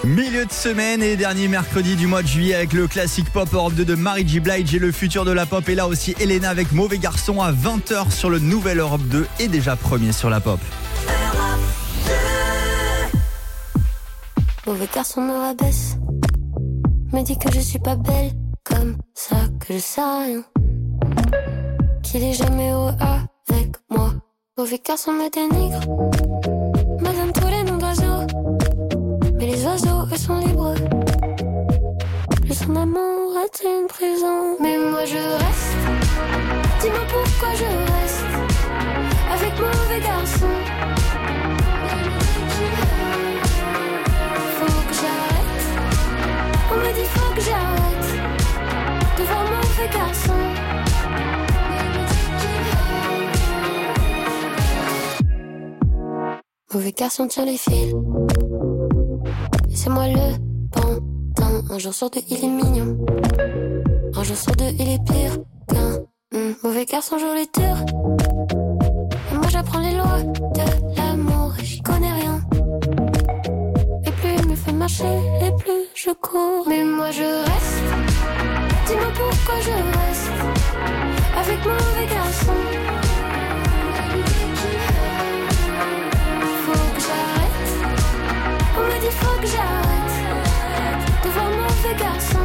Milieu de semaine et dernier mercredi du mois de juillet avec le classique pop Europe 2 de Mary J. Blige et le futur de la pop. Et là aussi Elena avec Mauvais Garçon à 20h sur le nouvel Europe 2 et déjà premier sur la pop. Mauvais garçon me rabaisse, me dit que je suis pas belle, comme ça que je sais rien, qu'il est jamais heureux avec moi. Mauvais garçon me dénigre, me donne tous les noms d'oiseaux, mais les oiseaux eux sont libres. Lui son amour est une prison, mais moi je reste. Dis-moi pourquoi je reste avec mauvais garçon. On me dit faut que j'arrête de voir mauvais garçon. Mauvais garçon tient les fils, et c'est moi le pantin. Un jour sur deux il est mignon, un jour sur deux il est pire qu'un mauvais garçon joue les tours. Et moi j'apprends les lois de l'amour et j'y connais rien. Et plus il me fait marcher et plus je cours, mais moi je reste. Dis-moi pourquoi je reste avec mauvais garçon. Faut que j'arrête. On me dit faut que j'arrête de voir mauvais garçon.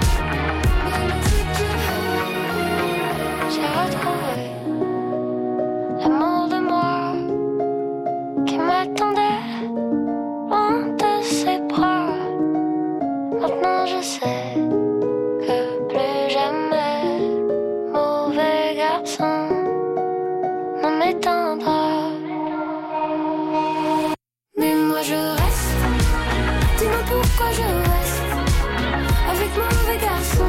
J'ai retrouvé l'amour de moi qui m'attendait loin de ses bras. Maintenant je sais que plus jamais mauvais garçon ne m'éteindra. Mais moi je reste. Dis-moi pourquoi je reste avec mauvais garçon.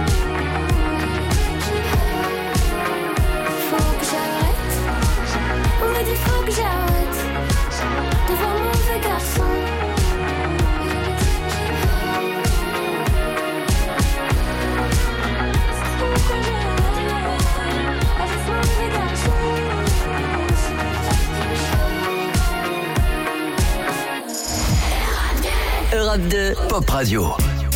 Faut que j'arrête. On me dit faut que j'arrête de voir mauvais garçon. Europe 2 Pop Radio.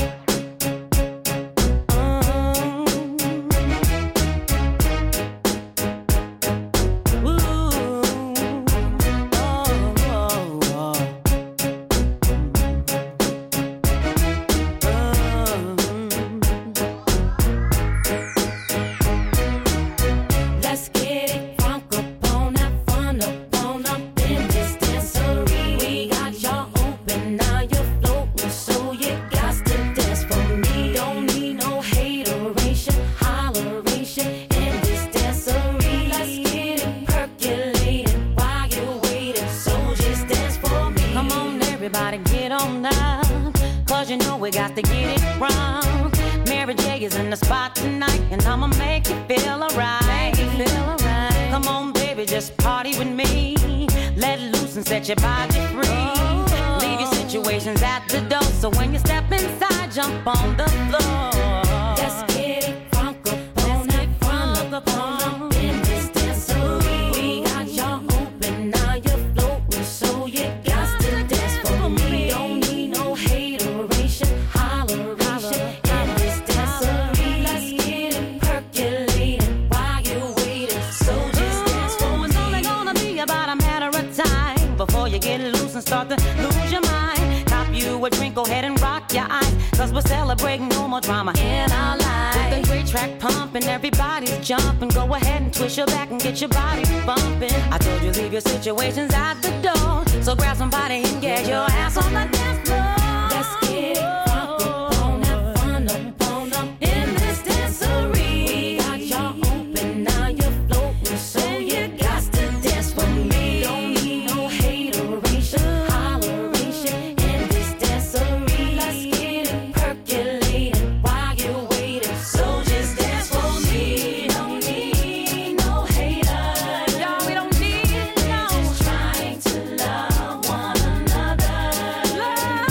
Your body free. Leave your situations at the door. So when you step inside, jump on the floor. Let's get it crunk up on that front up in this dancery. We got y'all open, now you're floating, so you got to dance for me. Don't need no hateration, holleration in this dancery. Let's get it percolating while you're waiting. So just dance for me. It's only gonna be about a matter of time before you get loose and start to lose your mind. Cop you a drink, go ahead and rock your eyes, cause we're celebrating no more drama in our lives. With the great track pumping, everybody's jumping. Go ahead and twist your back and get your body bumping. I told you leave your situations at the door, so grab somebody and get your ass on the dance floor. Let's get it crunk up on that fun up in this dancery. We got y'all open, now you're floating, so you got to dance for me. Don't need no hateration, holleration in this dancery. Let's get it percolating while you're waiting, so just dance for me. Don't need no haters, y'all, we don't need no. We're just trying to love one another. Love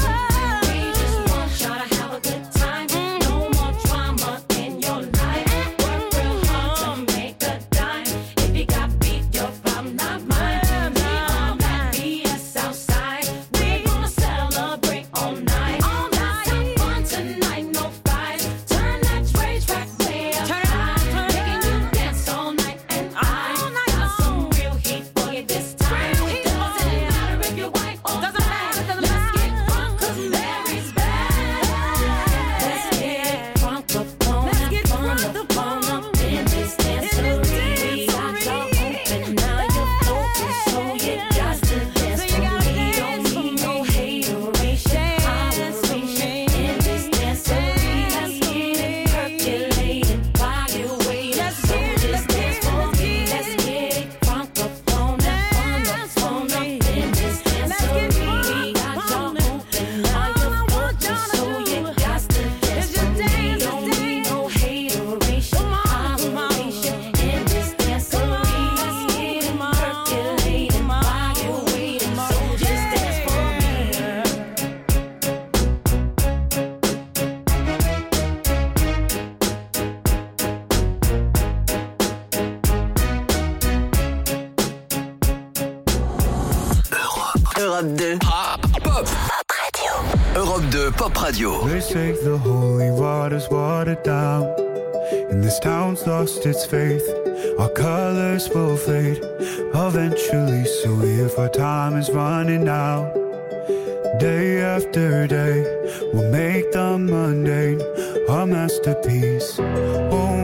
Europe 2 Pop Radio. They say the holy water's watered down, and this town's lost its faith. Our colors will fade eventually, so if our time is running out, day after day, we'll make the mundane our masterpiece. Oh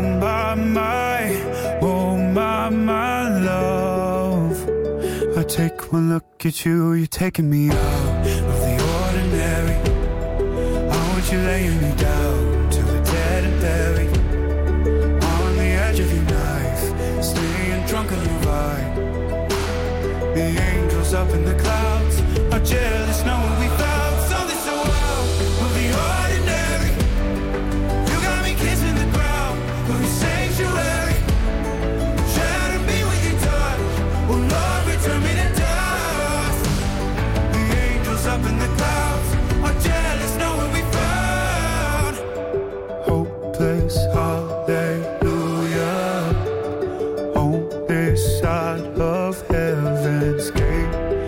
my love, I take one look at you, you're taking me out of the ordinary. I want you laying me down till we're dead and buried, on the edge of your knife, staying drunk on your ride. The angels up in the clouds are jealous knowing we found something so wild of the ordinary. You got me kissing the ground of your sanctuary. Shatter me with your touch, oh Lord, return me to dust. The angels up in the clouds are jealous knowing we found hopeless hallelujah on this side of heaven's gate.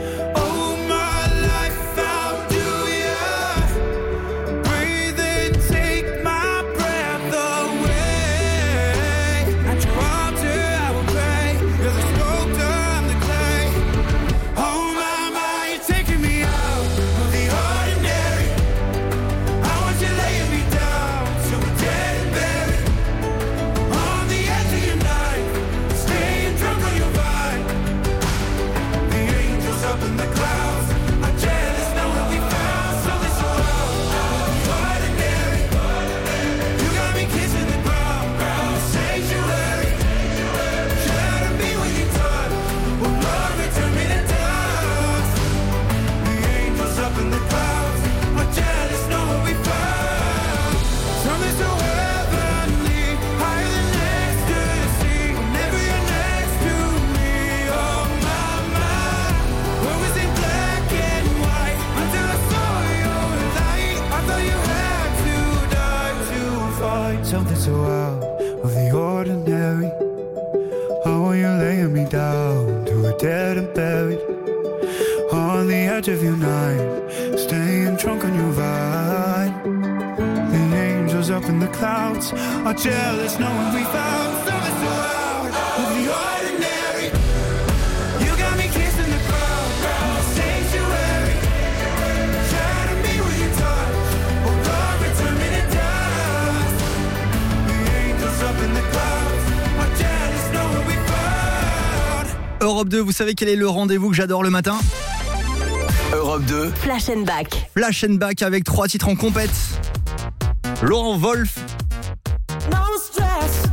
Something so out of the ordinary. How are you laying me down to a dead and buried, on the edge of your night, staying drunk on your ride. The angels up in the clouds are jealous knowing we found something so out of the ordinary. You got me kissing the ground, sanctuary. Shatter me with your touch, oh Lord, return me to dust. The angels up in the clouds are jealous knowing we found. Europe 2, vous savez quel est le rendez-vous que j'adore le matin? Europe 2 Flash and Back. Flash and Back avec 3 titres en compète. Laurent Wolf. No stress.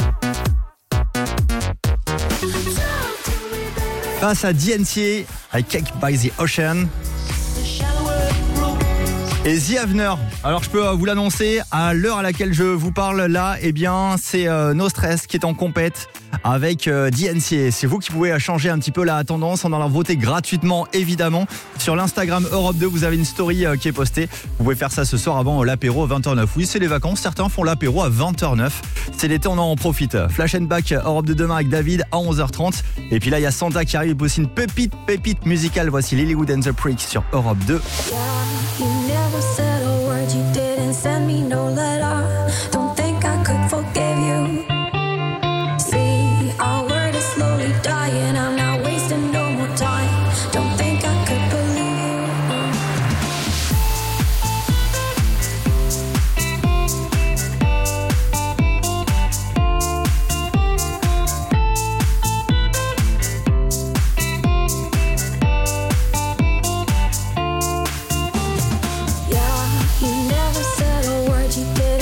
Face à DNCA avec Cake by the Ocean. Et The Avener. Alors je peux vous l'annoncer, à l'heure à laquelle je vous parle là, eh bien c'est No Stress qui est en compète avec DNCA. C'est vous qui pouvez changer un petit peu la tendance en allant voter gratuitement évidemment. Sur l'Instagram Europe 2, vous avez une story qui est postée. Vous pouvez faire ça ce soir avant l'apéro à 20h09. Oui, c'est les vacances, certains font l'apéro à 20h09. C'est l'été, on en profite. Flash and Back, Europe 2 demain avec David à 11h30. Et puis là, il y a Santa qui arrive aussi, une pépite musicale. Voici Lilywood and the Prick sur Europe 2. You never said a word, you didn't send me no letter. Don't think I could forgive you. See, our word is slowly dying, I'm not wasting no more time. Don't think I could believe you. Yeah, you never said a word, you didn't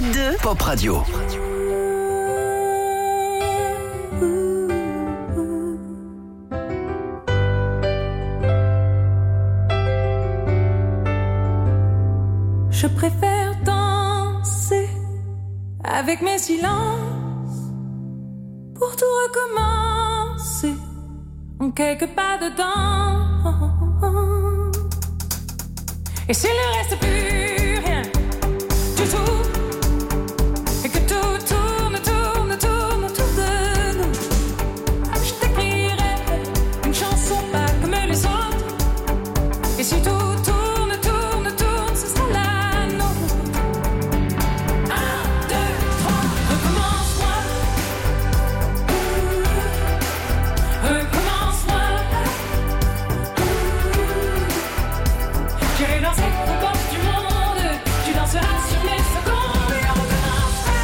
Europe 2, Pop Radio. Je préfère danser avec mes silences pour tout recommencer en quelques pas dedans. Et s'il ne reste plus rien du tout, et que tout tourne autour de nous, je t'écrirai une chanson pas comme les autres. Et si tout tourne, ce sera la nôtre. 1, 2, 3, recommence-moi. Recommence-moi. J'irai danser aux portes du monde. Tu danseras sur mes secondes. Et on recommencera.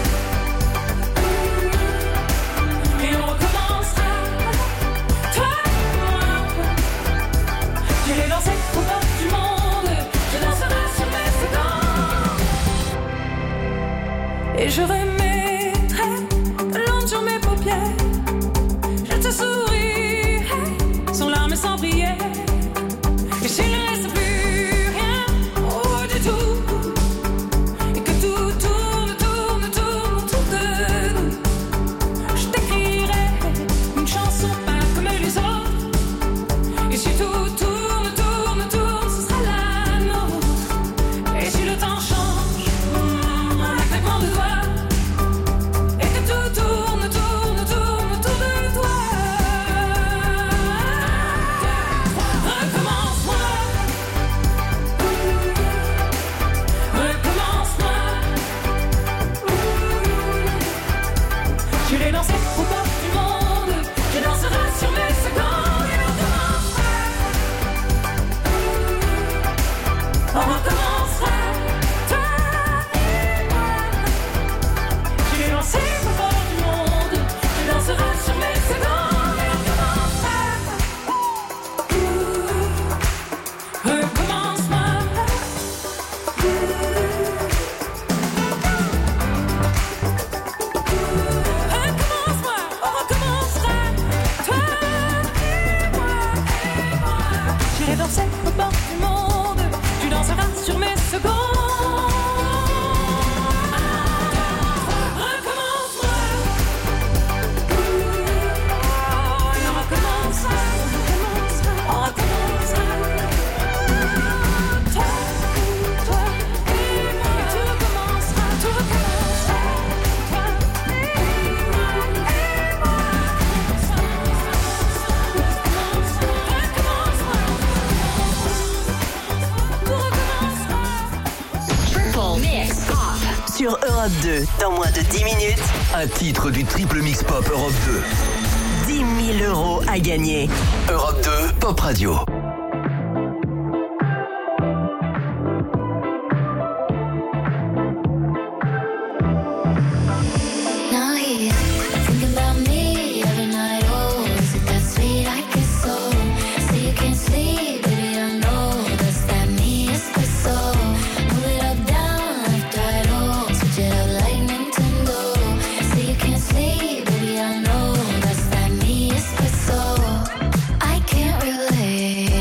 Et on recommencera. Toi et moi. J'irai danser aux portes du monde. Tu danseras sur mes secondes. Et je remettrai de l'encre sur mes paupières. Je te sourirai sans larmes et sans prière. Et s'il ne reste plus rien du tout, et que tout tourne autour de nous, je t'écrirai une chanson pas comme les autres. Et si tout tourne, ce sera la nôtre. Et si le temps change, un claquement de doigts, et que tout tourne autour de toi. Recommence-moi. Recommence-moi. J'irai danser aux portes du monde. Tu danseras sur mes secondes. Et on recommencera. On recommencera. Toi et moi. J'irai danser aux portes du monde. Tu danseras sur mes secondes. Et on recommencera. Recommence-moi. Recommence-moi, on recommencera. Toi et moi. J'irai danser aux portes du monde. Tu danseras sur mes secondes. Recommence-moi. Et on recommencera. On recommencera. Toi et moi. Et tout recommencera. Toi et Triple Mix Pop. Sur Europe 2, dans moins de 10 minutes, un titre du Triple Mix Pop Europe 2. 10 000 € à gagner. Europe 2, Pop Radio. Now he's thinking about me every night. Oh, is it that sweet? I guess so. Say you can't sleep, baby, I know that's that me espresso. Move it up, down, left, right, oh, switch it up like Nintendo. Say you can't sleep, baby, I know that's that me espresso. I can't relate.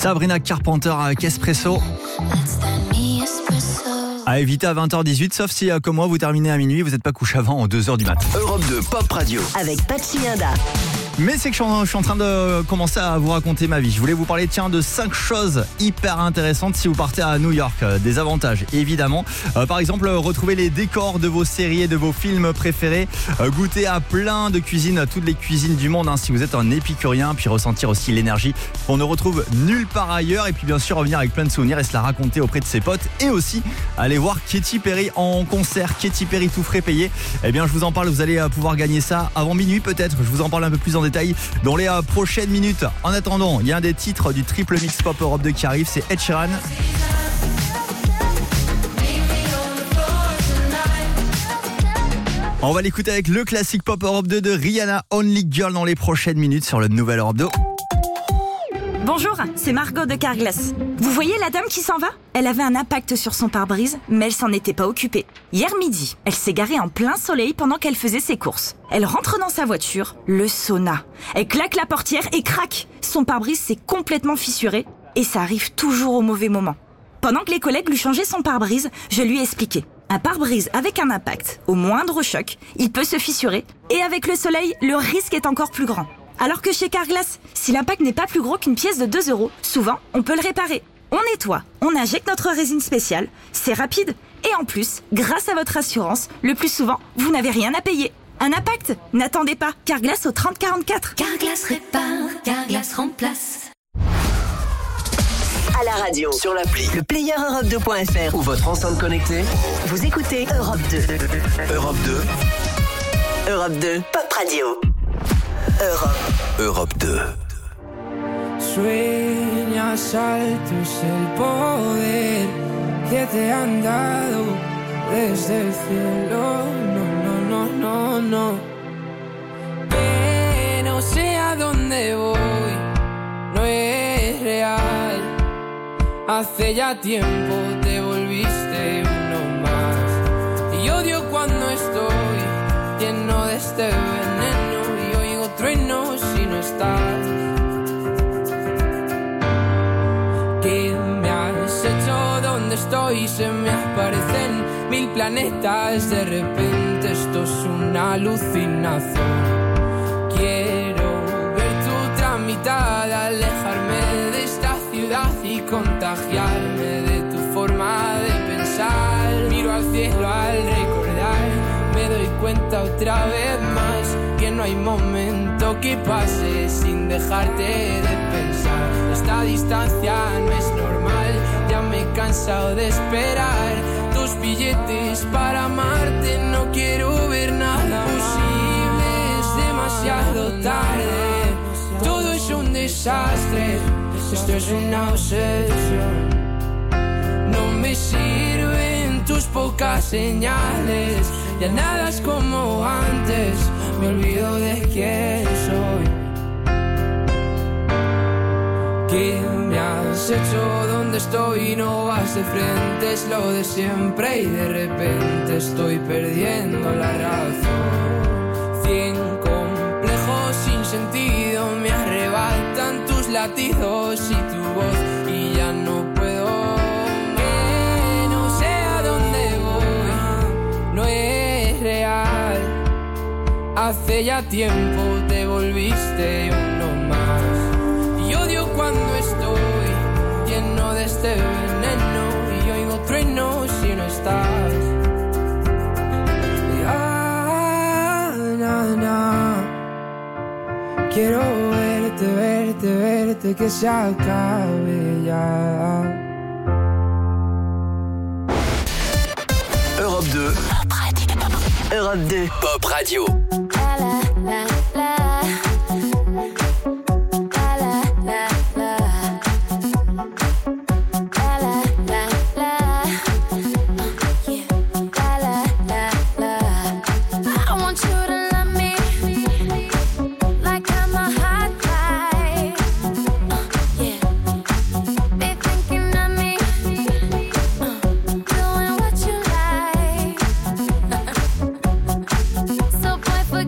Sabrina Carpenter avec Espresso. À éviter à 20h18, sauf si, comme moi, vous terminez à minuit, vous n'êtes pas couché avant 2h du mat. Europe 2 Pop Radio. Avec Pachi Inda. Mais c'est que je suis en train de commencer à vous raconter ma vie. Je voulais vous parler de 5 choses hyper intéressantes si vous partez à New York. Des avantages, évidemment. Par exemple, retrouver les décors de vos séries et de vos films préférés. Goûter à plein de cuisines, toutes les cuisines du monde, si vous êtes un épicurien. Puis ressentir aussi l'énergie qu'on ne retrouve nulle part ailleurs. Et puis bien sûr, revenir avec plein de souvenirs et se la raconter auprès de ses potes. Et aussi, aller voir Katy Perry en concert. Katy Perry tout frais payé. Eh bien, je vous en parle. Vous allez pouvoir gagner ça avant minuit peut-être. Je vous en parle un peu plus en détail dans les prochaines minutes. En attendant, il y a un des titres du triple mix pop Europe 2 qui arrive, c'est Ed Sheeran. On va l'écouter avec le classique pop Europe 2 de Rihanna, Only Girl, dans les prochaines minutes sur le nouvel Europe 2. Bonjour, c'est Margot de Carglass. Vous voyez la dame qui s'en va ? Elle avait un impact sur son pare-brise, mais elle s'en était pas occupée. Hier midi, elle s'est garée en plein soleil pendant qu'elle faisait ses courses. Elle rentre dans sa voiture, le sauna. Elle claque la portière et crac ! Son pare-brise s'est complètement fissuré et ça arrive toujours au mauvais moment. Pendant que les collègues lui changeaient son pare-brise, je lui ai expliqué. Un pare-brise avec un impact, au moindre choc, il peut se fissurer et avec le soleil, le risque est encore plus grand. Alors que chez Carglass, si l'impact n'est pas plus gros qu'une pièce de 2 €, souvent, on peut le réparer. On nettoie, on injecte notre résine spéciale, c'est rapide. Et en plus, grâce à votre assurance, le plus souvent, vous n'avez rien à payer. Un impact ? N'attendez pas, Carglass au 3044. Carglass répare, Carglass remplace. À la radio, Sur l'appli le player europe2.fr. ou votre enceinte connectée. Vous écoutez Europe 2. Europe 2. Europe 2, Pop Radio. Europe 2. Sueñas alto es el poder que te han dado desde el cielo. No. Que no sé a dónde voy, no es real. Hace ya tiempo te volviste uno más. Y odio cuando estoy lleno de este veneno y oigo truenos si no estás. ¿Qué me has hecho? ¿Dónde estoy? Se me aparecen 1000 planetas. De repente esto es una alucinación. Quiero ver tu tramitada, alejarme de esta ciudad y contagiarme de tu forma de pensar. Miro al cielo al recordar, me doy cuenta otra vez más que no hay momento que pase sin dejarte de pensar. Esta distancia no es normal, ya me he cansado de esperar tus billetes para amarte. No quiero ver nada posible, es demasiado tarde. Todo es un desastre, esto es una obsesión. No me sirven tus pocas señales, ya nada es como antes, me olvido de quién soy. ¿Qué me has hecho? ¿Dónde estoy? No vas de frente, es lo de siempre y de repente estoy perdiendo la razón. 100 complejos sin sentido me arrebatan tus latidos y tu voz y ya no puedo. Que no sé a dónde voy, no es real. Hace ya tiempo te volviste uno más. Y odio cuando estoy lleno de este veneno y oigo truenos si no estás. Quiero verte, que se acabe ya. Europe 2. Europe 2. Pop Radio. So boy,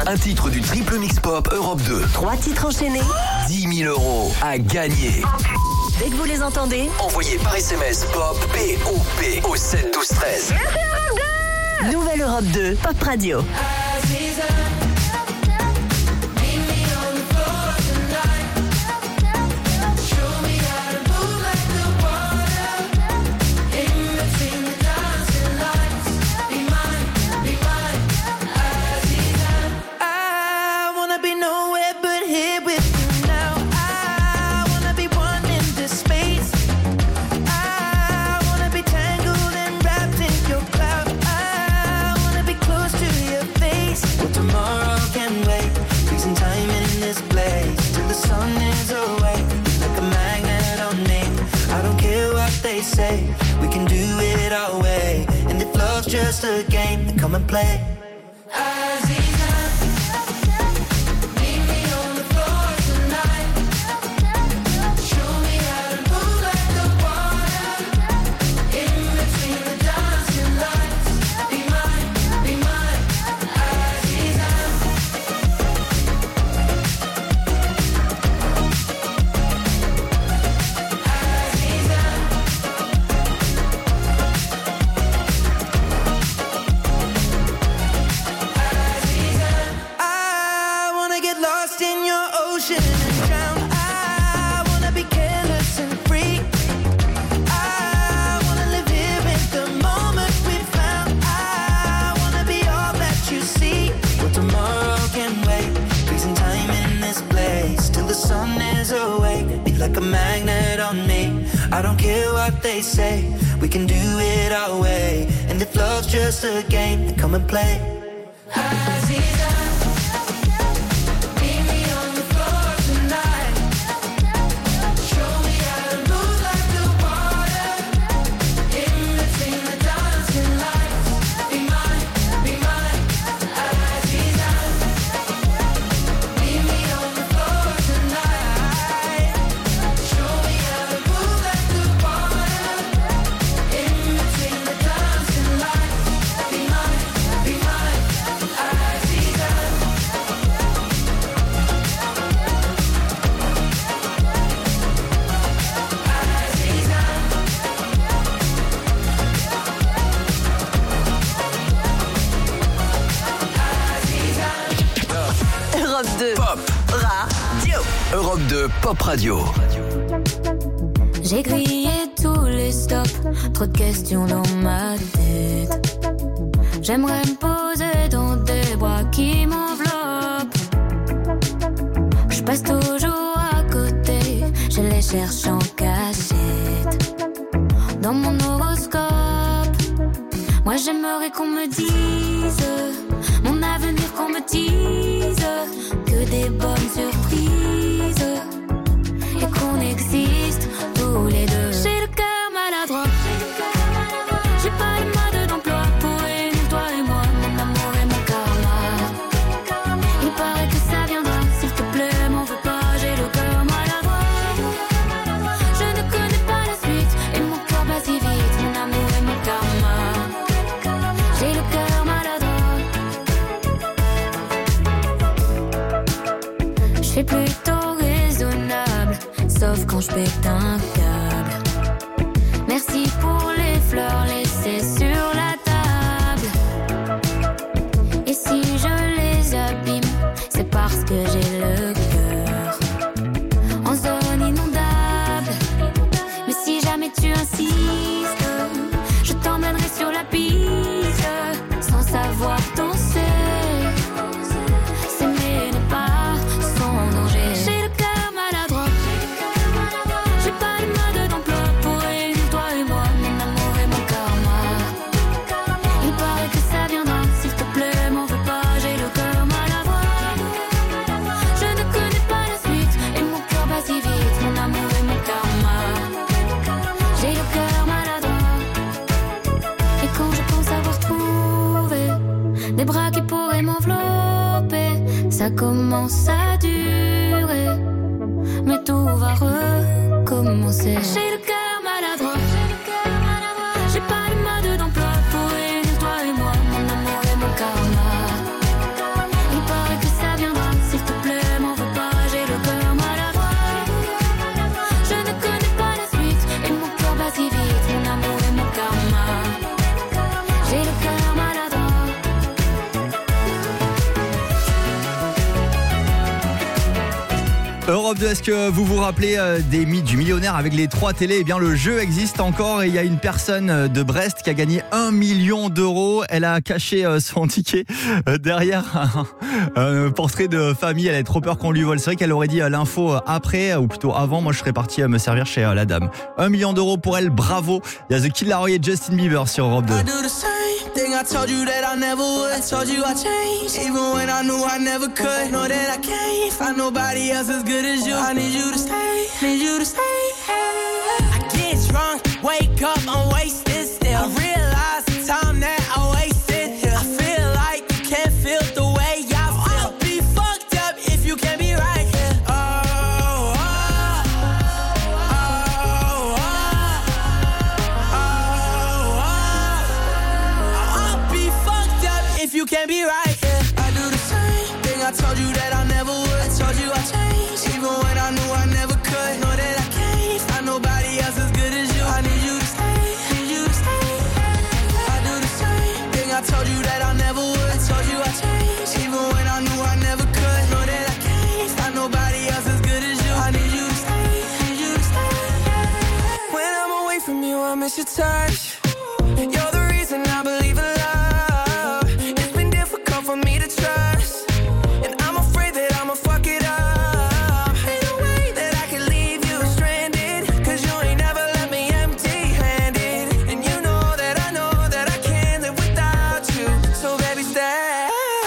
Un titre du triple mix pop Europe 2. 3 titres enchaînés. 10 000 € à gagner. Dès que vous les entendez, Envoyez par SMS POP POP au 7 12 13. Nouvelle Europe 2, Pop Radio. Say we can do it our way, and if love's just a game, then come and play. Like a magnet on me. I don't care what they say, we can do it our way. And if love's just a game, then come and play. Europe 2 Pop Radio. J'ai grillé tous les stops, trop de questions dans ma tête. J'aimerais me poser dans des bras qui m'enveloppent. Je passe toujours à côté, je les cherche en cachette. Dans mon horoscope, moi j'aimerais qu'on me dise mon avenir, qu'on me dise que des bonnes surprises et qu'on existe tous les deux. J'ai le cœur maladroit, j'ai pas le mode d'emploi pour réunir toi et moi, mon amour et mon karma. Il paraît que ça viendra, s'il te plaît, m'en veux pas, j'ai le cœur maladroit. Je ne connais pas la suite et mon cœur bat si vite, mon amour et mon karma. J'ai le cœur maladroit. Je suis plutôt raisonnable, sauf quand je pète un câble. Merci pour les fleurs laissées sur la table. Et si je les abîme, c'est parce que j'ai le cœur en zone inondable. Mais si jamais tu insistes, je t'emmènerai sur la piste, sans savoir danser. S'aimer n'est pas sans danger. J'ai le cœur maladroit, j'ai pas le mode d'emploi pour réunir toi et moi, mon amour et mon karma. Il paraît que ça viendra, s'il te plaît, m'en veux pas, j'ai le cœur maladroit. Je ne connais pas la suite et mon cœur bat si vite, mon amour et mon karma. J'ai le cœur maladroit. Et quand je pense avoir trouvé des bras qui pourraient m'envelopper, ça commence à durer, mais tout va recommencer. J'ai le cœur maladroit, j'ai pas le mode d'emploi pour réunir toi et moi, mon amour et mon karma. Il paraît Europe 2, est-ce que vous vous rappelez des mythes du millionnaire avec les 3 télés? Eh bien, le jeu existe encore et il y a une personne de Brest qui a gagné 1 million d'euros. Elle a caché son ticket derrière un portrait de famille. Elle a trop peur qu'on lui vole. C'est vrai qu'elle aurait dit l'info après, ou plutôt avant. Moi, je serais parti me servir chez la dame. 1 million d'euros pour elle, bravo. Il y a The Kid Laroi et Justin Bieber sur Europe 2. Thing I told you that I never would. I told you I changed, even when I knew I never could. Know that I can't find nobody else as good as you. I need you to stay, need you to stay. I get drunk, wake up, I'm wasted still. I realize the time that I wasted here. I feel like you can't feel the way I feel. I'll be fucked up if you can't be right here. If you can't be right, yeah. I do the same thing I told you that I never would. I told you I changed, even when I knew I never could. Know that I can't find nobody else as good as you. I need you to stay, need you to stay. I do the same thing I told you that I never would. I told you I changed, even when I knew I never could. Know that I can't find nobody else as good as you. I need you to stay, need you to stay. When I'm away from you, I miss your touch. You're the reason I believe in love. For me to trust, and I'm afraid that I'ma fuck it up. Ain't no way that I can leave you stranded, cause you ain't never left me empty-handed. And you know that I can't live without you. So baby stay.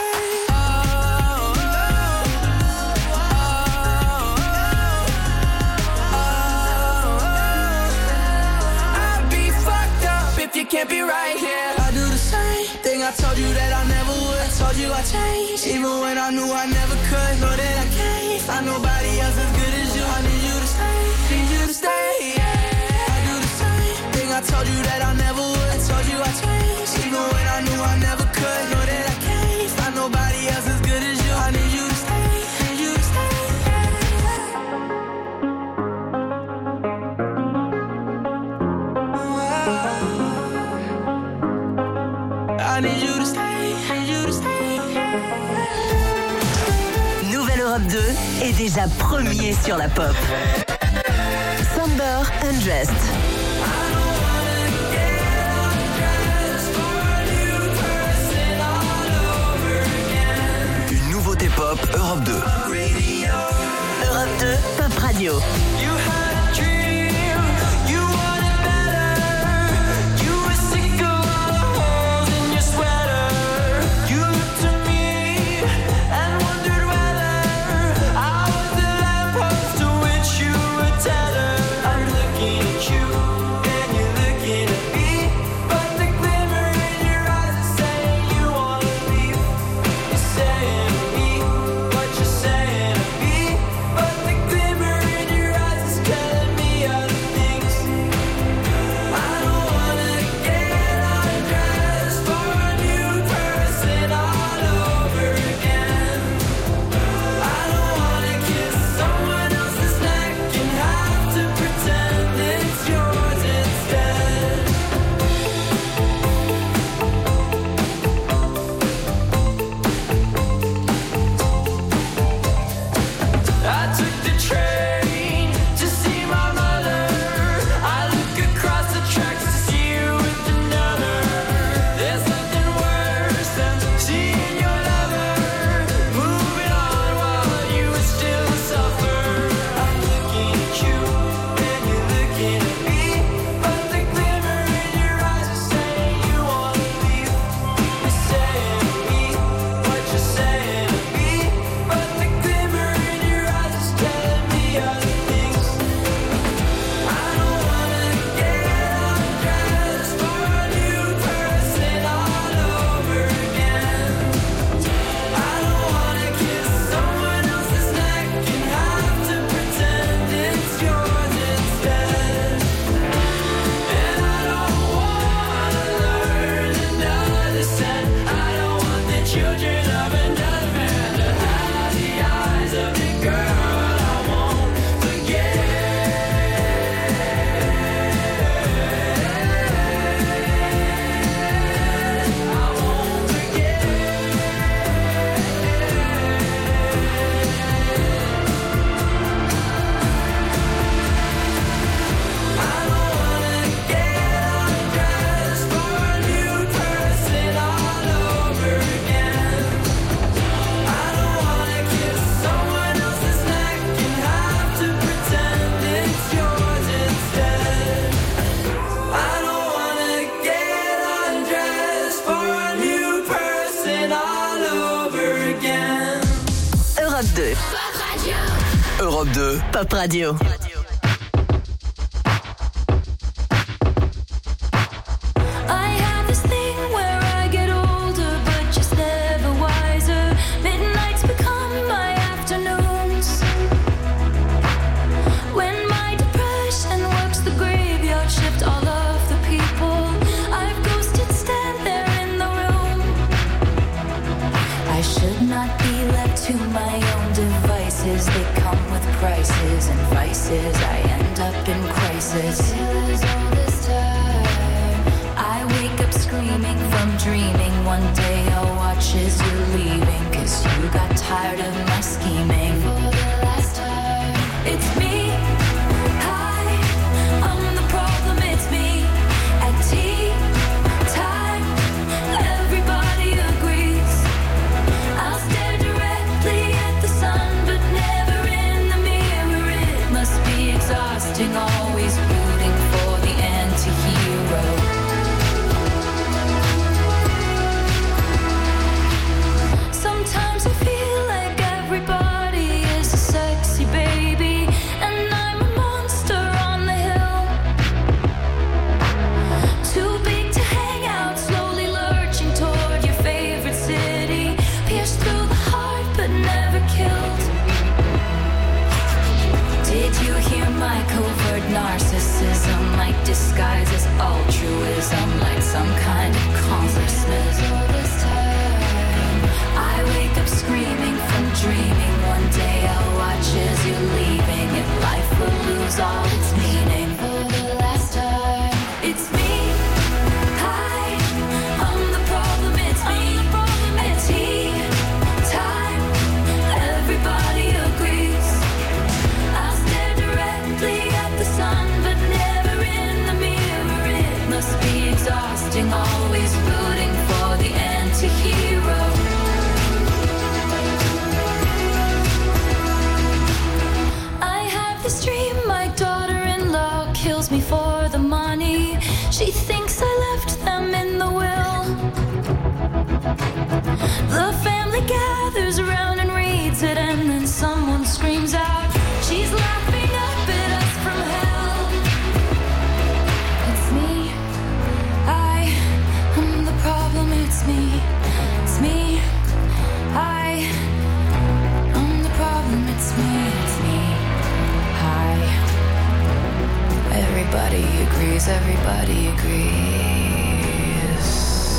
I'd be fucked up if you can't be right here. I do the same thing I told you that I never would. Told you I changed, even when I knew I never could. Know that I can't find nobody else as good as you. I need you to stay, need you to stay. I do the same thing I told you that I never would. Told you I changed, even when I knew I never could. Know that I can't find nobody else as good as you. I need you to stay, need you to stay. I need you to stay. Nouvelle Europe 2 est déjà premier sur la pop. Samber Undressed. Une nouveauté pop Europe 2. Europe 2, Pop Radio. Europe 2, Pop Radio. I have this thing where I get older, but just never wiser. Midnights become my afternoons. When my depression works the graveyard shift, all of the people I've ghosted stand there in the room. I should not be left to my own devices. They come with prices and vices. I end up in crisis. All this time, I wake up screaming from dreaming. One day I'll watch as you're leaving, 'cause you got tired of my scheming. For the last time, it's me. Hi, I'm the problem, it's me. At tea time, everybody agrees. I'll stare directly at the sun, but never in the mirror. It must be exhausting, always rooting for the anti-hero. Sometimes I feel like everybody is a sexy baby, and I'm a monster on the hill. Too big to hang out, slowly lurching toward your favorite city. Pierced through the heart, but never killed. Did you hear my covert narcissism? Like disguise as altruism, like some kind of consciousness. All this time, I wake up screaming from dreaming. One day I'll watch as you're leaving, and life will lose all its meaning. For the last time, it's me. Hi, I'm the problem, it's me. At tea time, everybody agrees. I'll stare directly at the sun, but never in the mirror. It must be exhausting, always rooting for the anti-hero. I have this dream, my daughter-in-law kills me for the money. She thinks I left them in the will. The family gathers around and reads it, and then someone screams out, she's laughing up at us from hell. It's me. I am the problem, it's me. It's me. I am the problem, it's me. It's me. Hi. Everybody agrees, everybody agrees.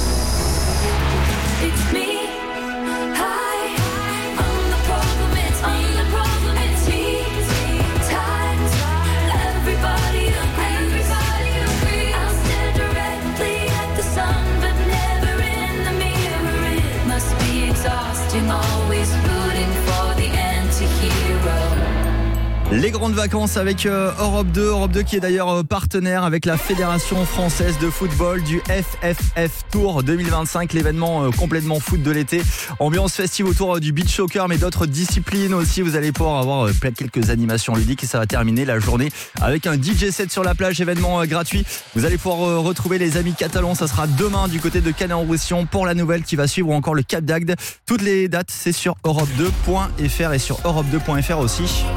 It's me. Hi. I'm the problem, it's me. I'm the problem, it's me. Times, everybody agrees. I'll stare directly at the sun, but never in the mirror. It must be exhausting, always rooting for the anti-hero. Les grandes vacances avec Europe 2. Europe 2 qui est d'ailleurs partenaire avec la Fédération Française de Football du FFF Tour 2025, l'événement complètement foot de l'été. Ambiance festive autour du beach soccer, mais d'autres disciplines aussi. Vous allez pouvoir avoir quelques animations ludiques et ça va terminer la journée avec un DJ set sur la plage, événement gratuit. Vous allez pouvoir retrouver les amis catalans. Ça sera demain du côté de Canet-en-Roussillon pour la nouvelle qui va suivre, ou encore le Cap d'Agde. Toutes les dates, c'est sur europe2.fr et sur europe2.fr aussi.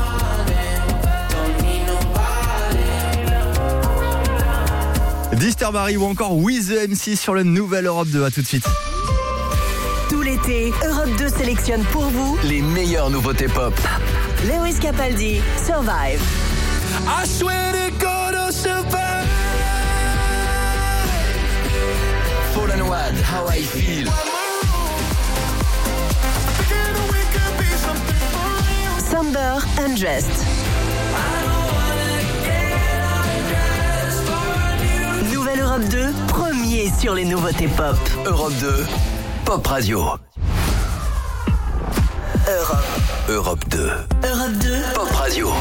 Disturb ou encore With the MC sur le nouvel Europe 2. À tout de suite. Tout l'été, Europe 2 sélectionne pour vous les meilleures nouveautés pop. Lewis Capaldi, Survive. I swear to God I'll survive. Fallen One, How I Feel. Somber, Undressed. Nouvelle Europe 2, premier sur les nouveautés pop. Europe 2, Pop Radio. Europe 2. Europe 2, Pop Radio.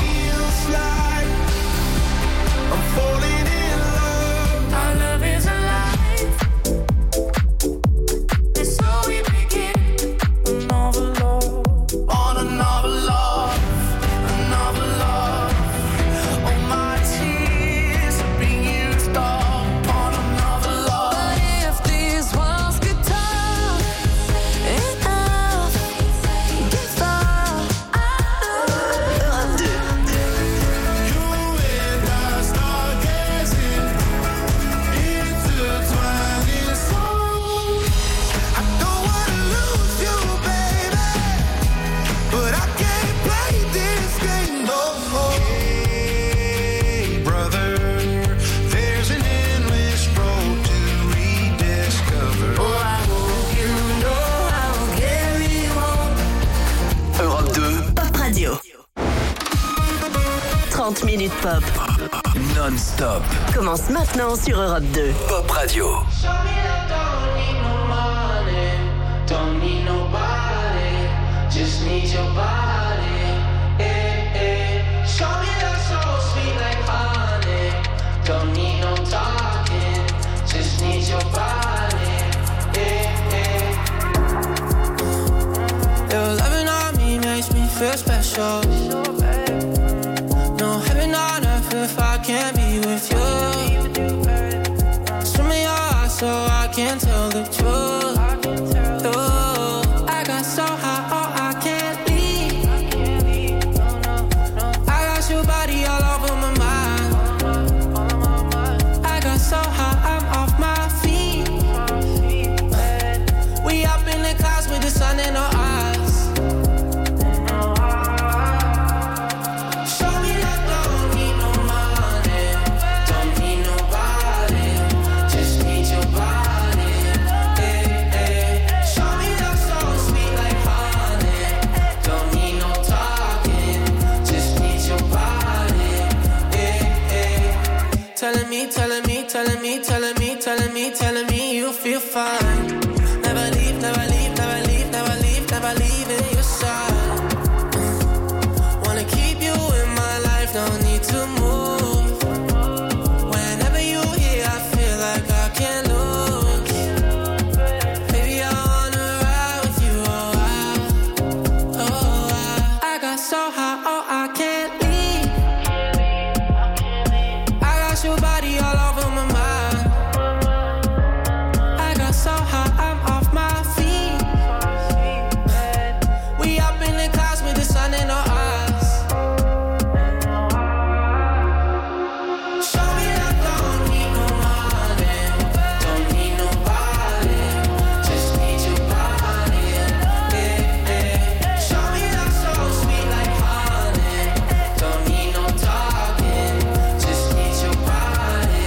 30 minutes pop. Non-stop. Commence maintenant sur Europe 2. Pop Radio. Don't need nobody, just need your body. Show me love so sweet like honey. Don't need no talking, just need your body. Your loving on me makes me feel special. No heaven on earth if I can't be with you. Swim in your eyes so I can tell the truth. I got so high, oh, I can't leave. I got your body all over my mind. I got so high, I'm off my feet. We up in the clouds with the sun in our eyes. Show me that don't need no money, don't need nobody, just need your body. Telling me you feel fine. Never leave, never leave, never leave, never leave, never leaving your side. Wanna keep you in my life, don't need to move. Whenever you're here, I feel like I can't lose. Baby, I wanna ride with you, I got so high, oh, I can't leave. I got your body all over my mind. So high, I'm off my feet. We up in the clouds with the sun in our eyes. Show me that don't need no money, don't need nobody, just need your body. Show me that so sweet like honey, don't need no talking, just need your body.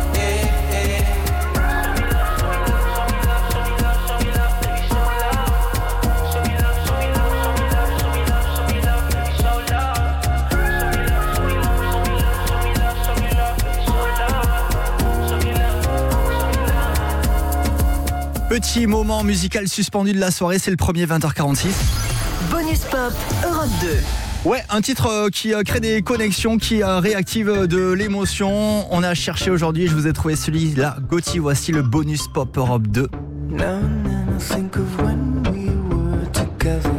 Petit moment musical suspendu de la soirée, c'est le premier 20h46. Bonus Pop, Europe 2. Ouais, un titre qui crée des connexions, qui réactive de l'émotion. On a cherché aujourd'hui, je vous ai trouvé celui-là. Gauthier, voici le Bonus Pop Europe 2. Now and then I think of when we were together.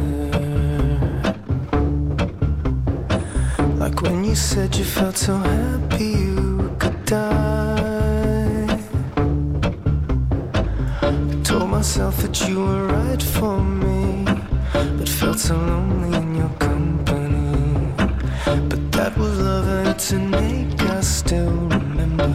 Like when you said you felt so happy you could die. I told myself that you were right for me, but felt so lonely in your company. But that was love and it's innate, I still remember.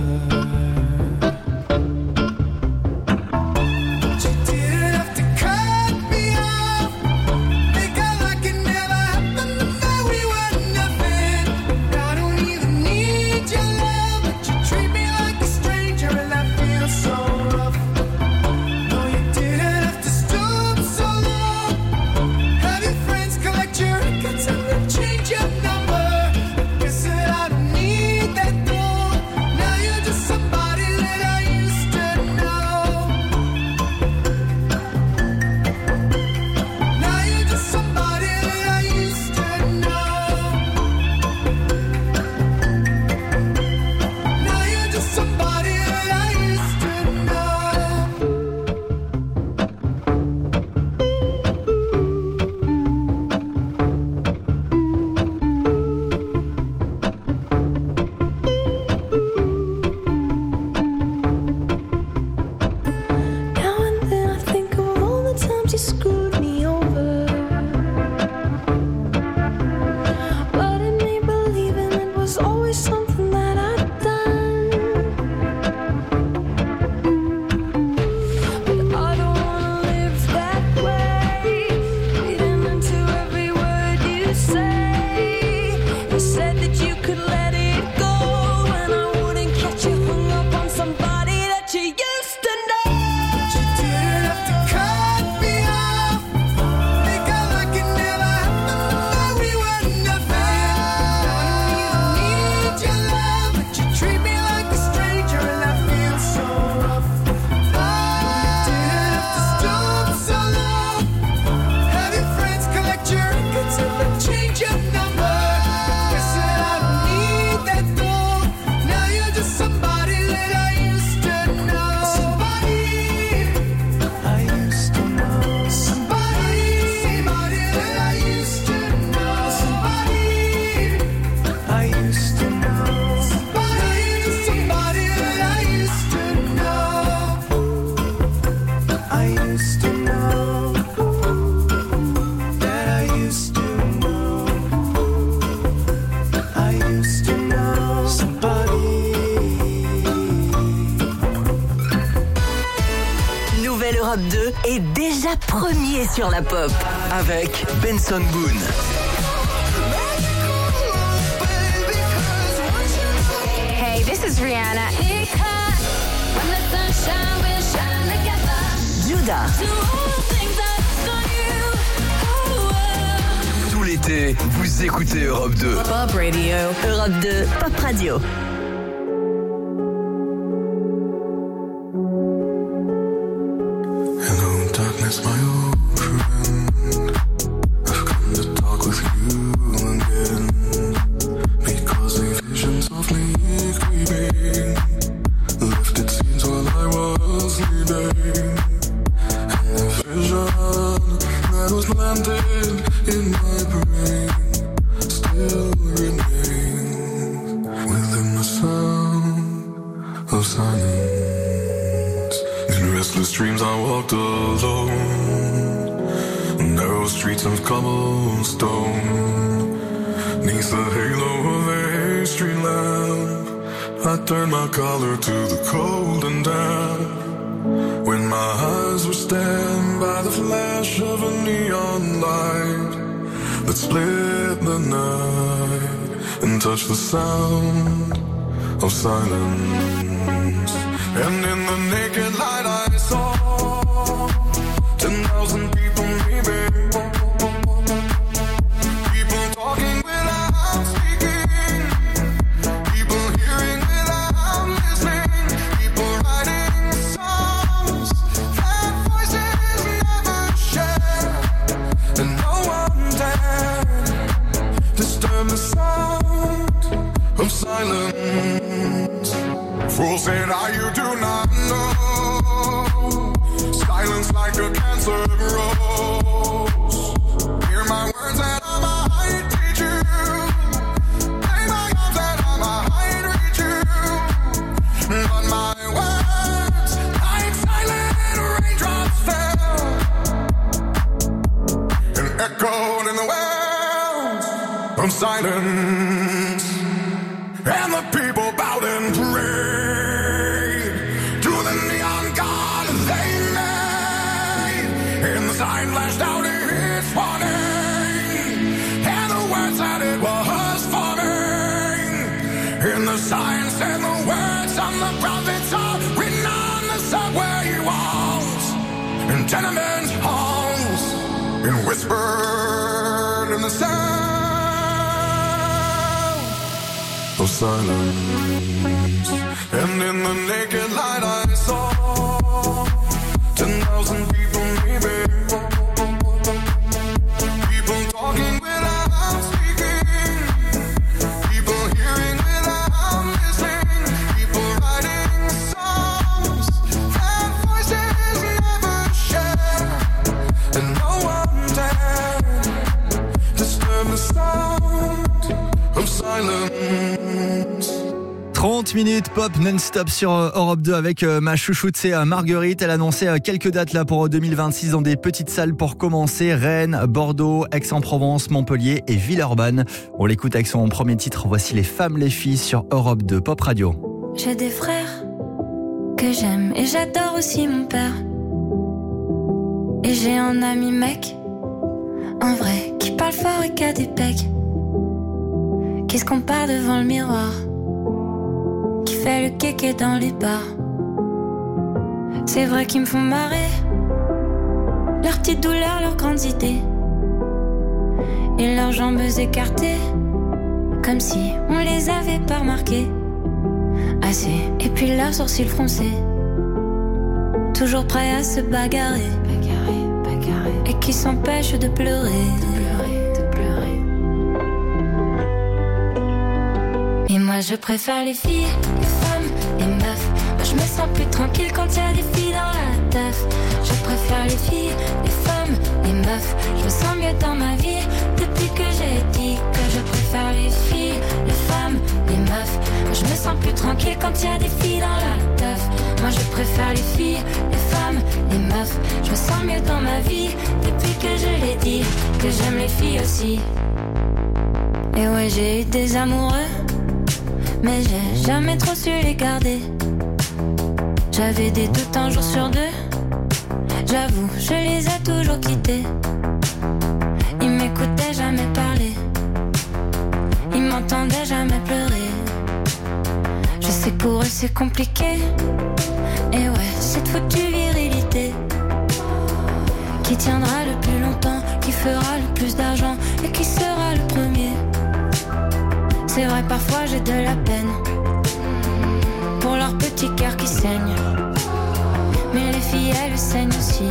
Change your number, 'cause I don't need that. Europe 2 est déjà premier sur la pop. Avec Benson Boone. Hey, this is Rihanna. When the sunshine will shine together. Judah. Tout l'été, vous écoutez Europe 2. Pop Radio. Europe 2, Pop Radio. Hello, darkness, my old friend. I've come to talk with you again. Because a vision softly creeping left its scenes while I was sleeping. And the vision that was planted in my brain still remains within the sound of silence. In restless dreams I walked alone, narrow streets of cobblestone. Neath the halo of a street lamp, I turned my collar to the cold and damp. When my eyes were stabbed by the flash of a neon light that split the night and touched the sound of silence. And in the naked light I saw 10,000 people maybe. People talking without speaking. People hearing without listening. People writing songs that voices never share. And no one dared disturb the sound of silence. Fool said, you do not know. Silence like a cancer grows. Hear my words and I might teach you. Play my arms and I might reach you. But my words, like silent raindrops fell and echoed in the wells of silence. And the people bowed and prayed to the neon god they made. And the sign flashed out its warning, and the words that it was forming. And the sign said the words on the prophets are written on the subway walls and tenement halls, and whispered in the sound of silence. And in the naked light I saw 10,000 people maybe. People talking without speaking. People hearing without listening. People writing songs that voices never share. And no one dared disturb the sound of silence. 30 minutes pop non-stop sur Europe 2 avec ma chouchoute, c'est Marguerite. Elle annonçait quelques dates là pour 2026 dans des petites salles pour commencer. Rennes, Bordeaux, Aix-en-Provence, Montpellier et Villeurbanne. On l'écoute avec son premier titre. Voici Les Femmes, les Filles sur Europe 2 Pop Radio. J'ai des frères que j'aime et j'adore aussi mon père. Et j'ai un ami mec, un vrai, qui parle fort et qui a des pecs. Qui se compare devant le miroir, qui fait le kéké dans les bars. C'est vrai qu'ils me font marrer, leurs petites douleurs, leurs grandes idées, et leurs jambes écartées, comme si on les avait pas remarquées assez. Et puis leurs sourcils froncés, toujours prêts à se bagarrer, et qui s'empêchent de pleurer. Et moi je préfère les filles, les femmes, les meufs. Moi je me sens plus tranquille quand y a des filles dans la teuf. Je préfère les filles, les femmes, les meufs. Je me sens mieux dans ma vie depuis que j'ai dit que je préfère les filles, les femmes, les meufs. Moi je me sens plus tranquille quand y a des filles dans la teuf. Moi je préfère les filles, les femmes, les meufs. Je me sens mieux dans ma vie depuis que je l'ai dit que j'aime les filles aussi. Et ouais, j'ai eu des amoureux, mais j'ai jamais trop su les garder. J'avais des doutes un jour sur deux. J'avoue, je les ai toujours quittés. Ils m'écoutaient jamais parler. Ils m'entendaient jamais pleurer. Je sais que pour eux c'est compliqué. Et ouais, cette foutue virilité qui tiendra le plus longtemps, qui fera le plus d'argent et qui sera le premier. C'est vrai, parfois j'ai de la peine pour leur petit cœur qui saigne. Mais les filles, elles saignent aussi.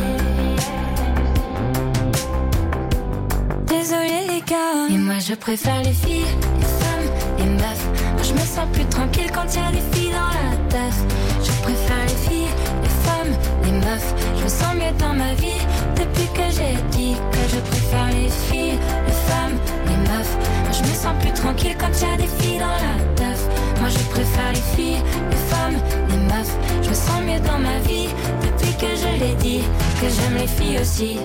Désolée les gars, et moi je préfère les filles, les femmes, les meufs. Moi je me sens plus tranquille quand y a des filles dans la teuf. Je préfère les filles, les femmes, les meufs. Je me sens mieux dans ma vie depuis que j'ai dit que je préfère les filles, les femmes, les meufs. Moi je me sens plus tranquille quand y a des filles dans la teuf. Moi je préfère les filles, les femmes, les meufs. Je me sens mieux dans ma vie depuis que je l'ai dit que j'aime les filles aussi.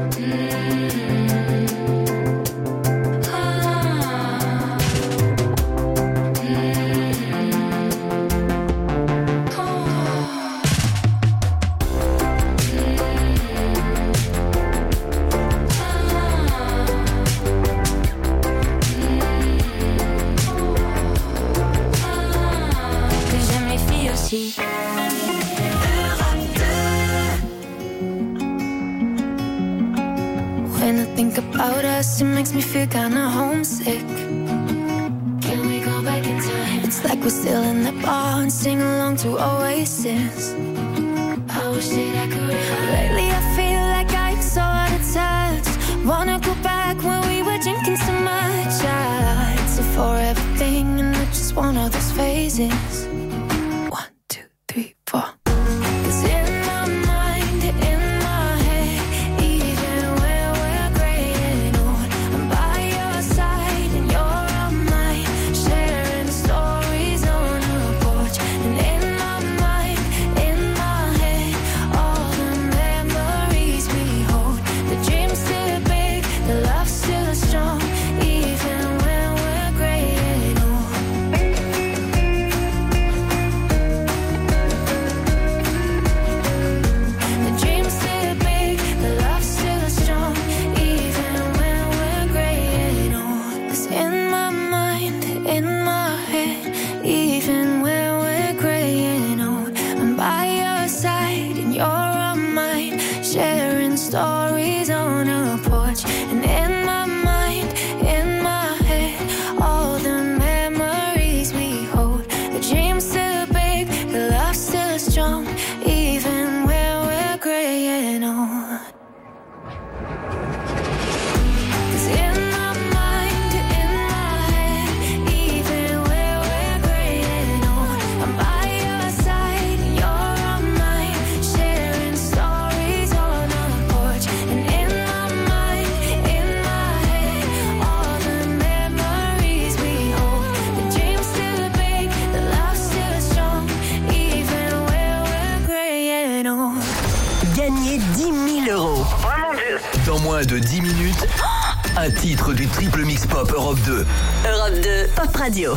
When I think about us, it makes me feel kinda homesick. Can we go back in time? It's like we're still in the bar and sing along to Oasis. I wish that I could. Lately I feel like I'm so out of touch. Wanna go back when we were drinking so much. It's a forever thing and it's just one of those phases. 1, 2, 3, 4. De 10 minutes, un titre du triple mix pop Europe 2. Europe 2, Pop Radio.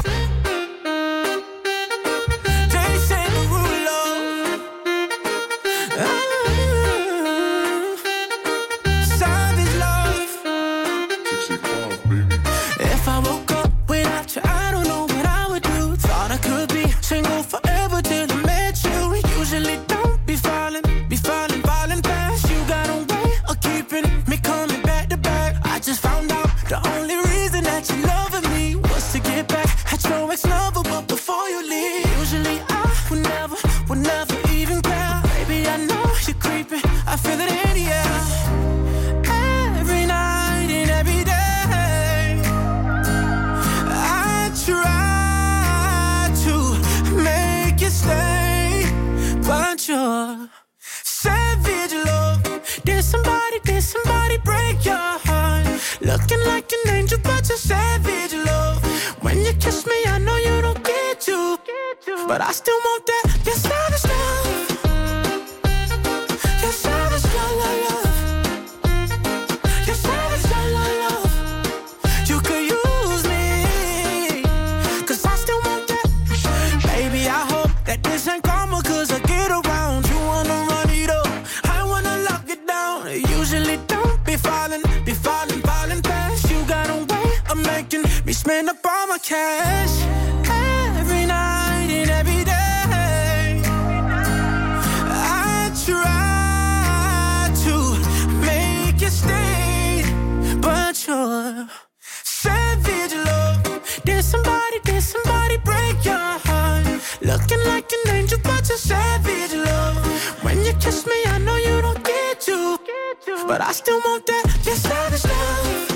But I still want that, your savage love. Your savage love. Your savage love. You could use me, cause I still want that. Baby, I hope that this ain't karma, cause I get around. You wanna run it up, I wanna lock it making me spend up all my cash every night and every day. I try to make you stay, but you're savage love. Did somebody break your heart? Looking like an angel, but you're savage love. When you kiss me, I know you don't get to, but I still want that, your savage love.